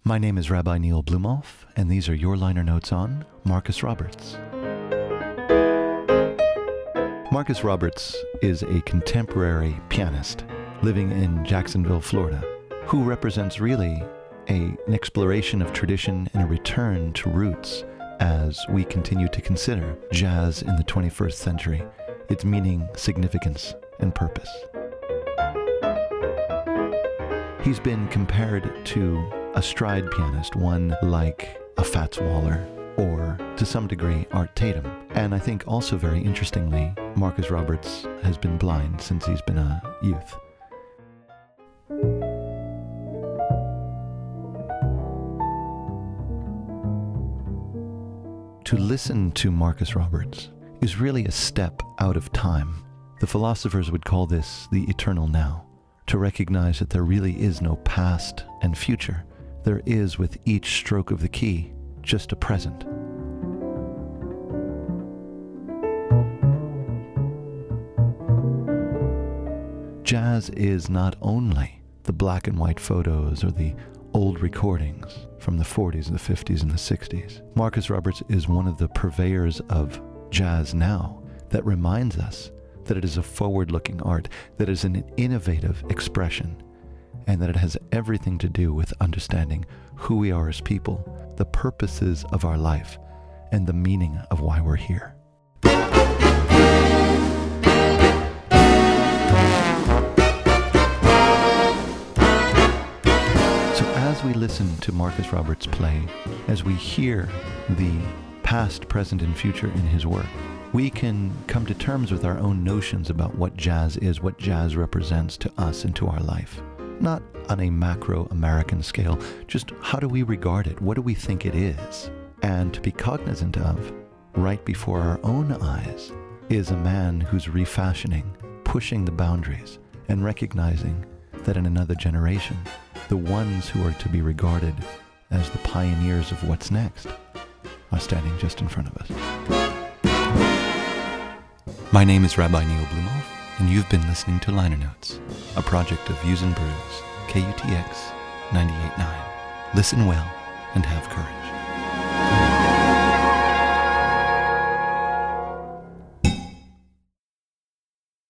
My name is Rabbi Neil Blumoff, and these are your liner notes on Marcus Roberts. Marcus Roberts is a contemporary pianist living in Jacksonville, Florida, who represents really an exploration of tradition and a return to roots as we continue to consider jazz in the 21st century, its meaning, significance, and purpose. He's been compared to a stride pianist, one like a Fats Waller, or to some degree Art Tatum. And I think also very interestingly, Marcus Roberts has been blind since he's been a youth. To listen to Marcus Roberts is really a step out of time. The philosophers would call this the eternal now, to recognize that there really is no past and future. There is, with each stroke of the key, just a present. Jazz is not only the black and white photos or the old recordings from the 40s, the 50s, and the 60s. Marcus Roberts is one of the purveyors of jazz now that reminds us that it is a forward-looking art, that it is an innovative expression, and that it has everything to do with understanding who we are as people, the purposes of our life, and the meaning of why we're here. As we listen to Marcus Roberts play, as we hear the past, present, and future in his work, we can come to terms with our own notions about what jazz is, what jazz represents to us and to our life. Not on a macro American scale, just how do we regard it? What do we think it is? And to be cognizant of, right before our own eyes, is a man who's refashioning, pushing the boundaries, and recognizing that in another generation, the ones who are to be regarded as the pioneers of what's next are standing just in front of us. My name is Rabbi Neil Blumoff, and you've been listening to Liner Notes, a project of Views and Brews, KUTX 98.9. Listen well and have courage.